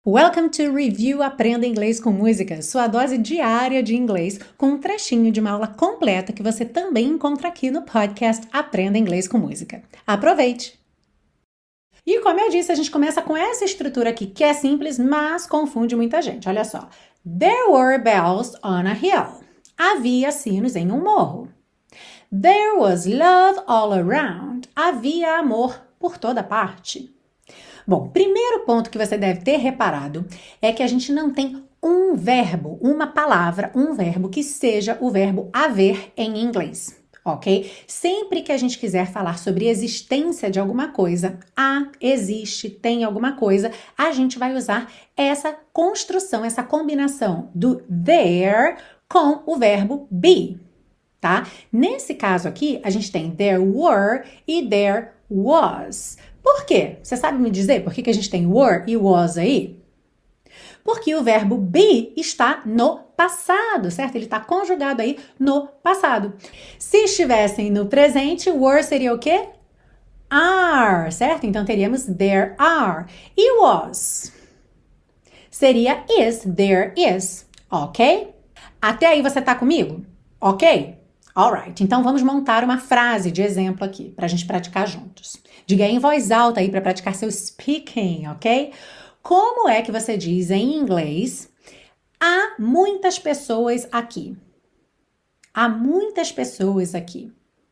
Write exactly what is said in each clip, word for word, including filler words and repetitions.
Welcome to Review Aprenda Inglês com Música, sua dose diária de inglês, com um trechinho de uma aula completa que você também encontra aqui no podcast Aprenda Inglês com Música. Aproveite! E como eu disse, a gente começa com essa estrutura aqui, que é simples, mas confunde muita gente. Olha só. There were bells on a hill. Havia sinos em um morro. There was love all around. Havia amor por toda parte. Bom, primeiro ponto que você deve ter reparado é que a gente não tem um verbo, uma palavra, um verbo que seja o verbo haver em inglês, ok? Sempre que a gente quiser falar sobre existência de alguma coisa, há, existe, tem alguma coisa, a gente vai usar essa construção, essa combinação do there com o verbo be, tá? Nesse caso aqui, a gente tem there were e there was. Por quê? Você sabe me dizer por que, que a gente tem were e was aí? Porque o verbo be está no passado, certo? Ele está conjugado aí no passado. Se estivessem no presente, were seria o quê? Are, certo? Então teríamos there are. E was? Seria is, there is, ok? Até aí você tá comigo? Ok? Alright, então vamos montar uma frase de exemplo aqui, para a gente praticar juntos. Diga em voz alta aí para praticar seu speaking, ok? Como é que você diz em inglês? Há muitas pessoas aqui. Há muitas pessoas aqui.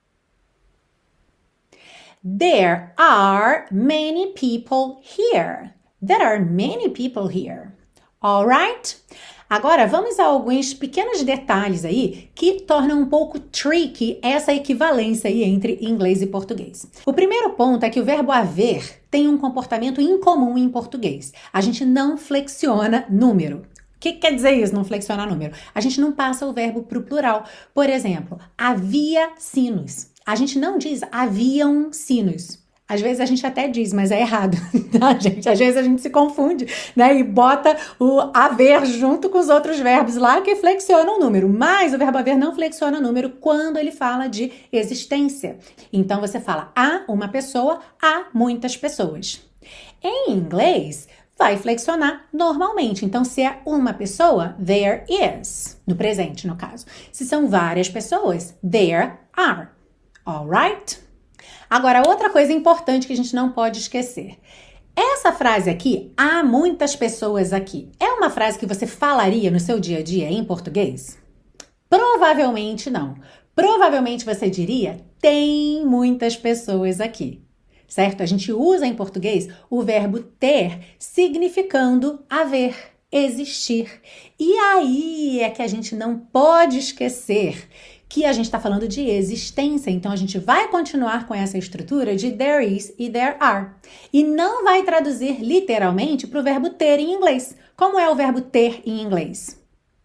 There are many people here. There are many people here. Alright? Agora, vamos a alguns pequenos detalhes aí que tornam um pouco tricky essa equivalência aí entre inglês e português. O primeiro ponto é que o verbo haver tem um comportamento incomum em português. A gente não flexiona número. O que quer dizer isso, não flexionar número? A gente não passa o verbo para o plural. Por exemplo, havia sinos. A gente não diz haviam sinos. Às vezes a gente até diz, mas é errado, tá, gente? Às vezes a gente se confunde, né? E bota o haver junto com os outros verbos lá que flexionam o número. Mas o verbo haver não flexiona o número quando ele fala de existência. Então você fala há uma pessoa, há muitas pessoas. Em inglês, vai flexionar normalmente. Então, se é uma pessoa, there is. No presente, no caso. Se são várias pessoas, there are. Alright? Agora, outra coisa importante que a gente não pode esquecer. Essa frase aqui, há muitas pessoas aqui, é uma frase que você falaria no seu dia a dia em português? Provavelmente não. Provavelmente você diria, tem muitas pessoas aqui, certo? A gente usa em português o verbo ter significando haver, existir. E aí é que a gente não pode esquecer que a gente está falando de existência, então a gente vai continuar com essa estrutura de there is e there are. E não vai traduzir literalmente para o verbo ter em inglês. Como é o verbo ter em inglês?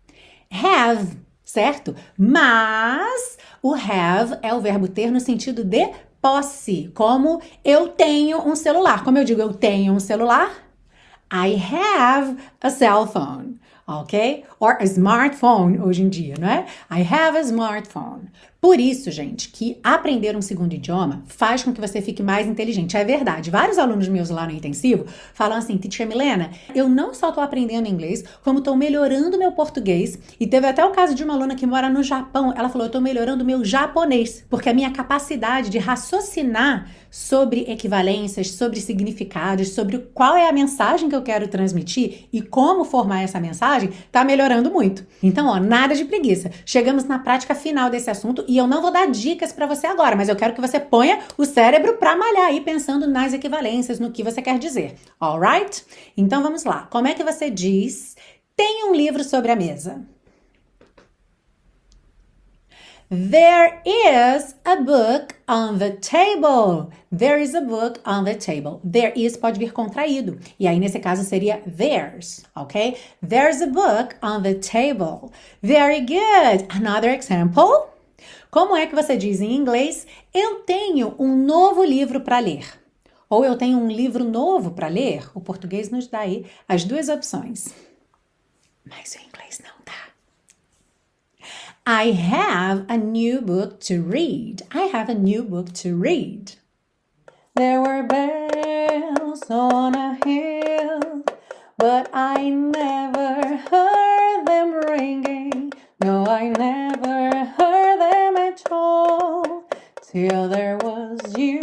Have, certo? Mas o have é o verbo ter no sentido de posse, como eu tenho um celular. Como eu digo, eu tenho um celular? I have a cell phone. Ok? Or a smartphone hoje em dia, não é? I have a smartphone. Por isso, gente, que aprender um segundo idioma faz com que você fique mais inteligente. É verdade. Vários alunos meus lá no intensivo falam assim, Teacher Milena, eu não só estou aprendendo inglês, como estou melhorando meu português. E teve até o caso de uma aluna que mora no Japão. Ela falou, eu estou melhorando meu japonês, porque a minha capacidade de raciocinar sobre equivalências, sobre significados, sobre qual é a mensagem que eu quero transmitir e como formar essa mensagem, está melhorando muito. Então, ó, nada de preguiça. Chegamos na prática final desse assunto e eu não vou dar dicas para você agora, mas eu quero que você ponha o cérebro para malhar aí pensando nas equivalências, no que você quer dizer. Alright? Então vamos lá. Como é que você diz tem um livro sobre a mesa? There is a book on the table. There is a book on the table. There is pode vir contraído. E aí, nesse caso, seria there's, ok? There's a book on the table. Very good. Another example. Como é que você diz em inglês? Eu tenho um novo livro para ler. Ou eu tenho um livro novo para ler. O português nos dá aí as duas opções. Mas o inglês não dá. I have a new book to read. I have a new book to read. There were bells on a hill, but I till there was you.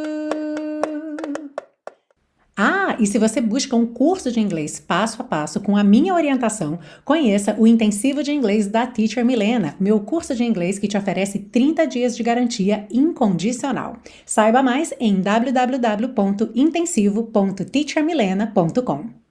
Ah, e se você busca um curso de inglês passo a passo com a minha orientação, conheça o Intensivo de Inglês da Teacher Milena, meu curso de inglês que te oferece trinta dias de garantia incondicional. Saiba mais em w w w ponto intensivo ponto teacher milena ponto com.